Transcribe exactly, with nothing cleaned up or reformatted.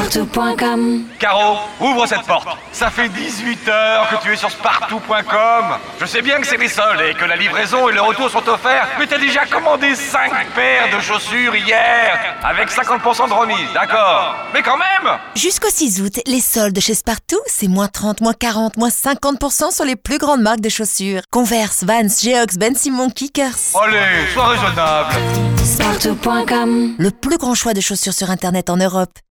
Spartou point com. Caro, ouvre cette porte. Ça fait dix-huit heures que tu es sur Spartou point com. Je sais bien que c'est les soldes et que la livraison et le retour sont offerts, mais t'as déjà commandé cinq paires de chaussures hier, avec cinquante pour cent de remise, d'accord. Mais quand même. Jusqu'au six août, les soldes chez Spartou, c'est moins trente, moins quarante, moins cinquante pour cent sur les plus grandes marques de chaussures. Converse, Vans, Geox, Ben Simon, Kickers. Allez, sois raisonnable. Spartou point com. Le plus grand choix de chaussures sur Internet en Europe.